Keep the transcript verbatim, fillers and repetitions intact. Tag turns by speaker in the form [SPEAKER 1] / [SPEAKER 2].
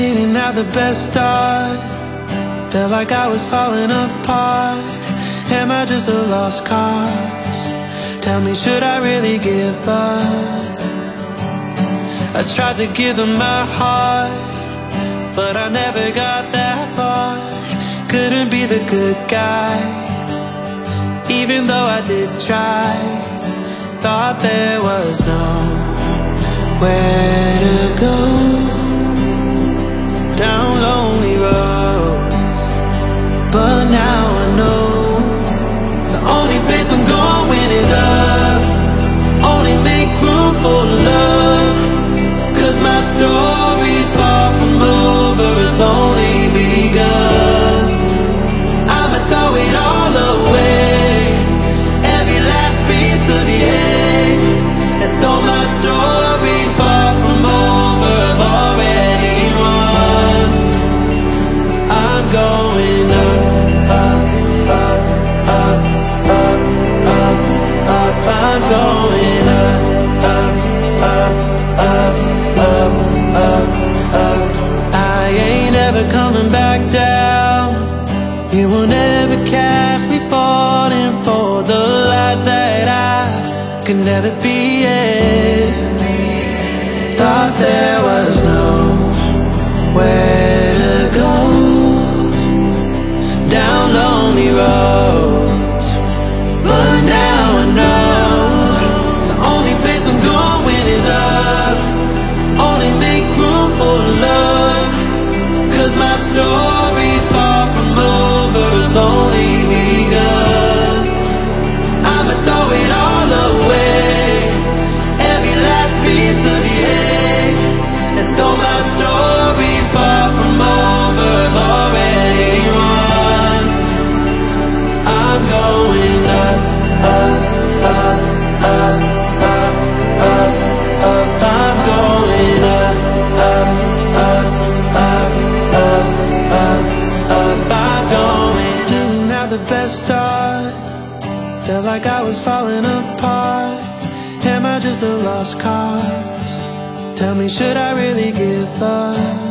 [SPEAKER 1] Didn't have the best start, felt like I was falling apart. Am I just a lost cause? Tell me, should I really give up? I tried to give them my heart, but I never got that far. Couldn't be the good guy, even though I did try. Thought there was nowhere to go, down lonely roads. But now I know the only place I'm going is up. Only make room for love, 'cause my story's far from over, it's only begun. I'ma throw it all away, every last piece of your head. And though my story's far from over, I've already won. I'm going up, up, up, up, up, up, up. I'm going up, up, up, up, up, up, up. I ain't ever coming back down. You will never catch me falling for the lies that I could never be it. Thought there was nowhere to go, down lonely roads. But now I know the only place I'm going is up. Only make room for love, 'cause my story's far from over, it's only begun. I'ma throw it all away, every last piece of your head. And though my story's far from over, I've already won. I'm going up, up, up, up, up, up, up. I'm going up, up, up, up, up, up, up. I'm going. Didn't have the best start, felt like I was falling apart. Am I just a lost cause? Tell me, should I really give up?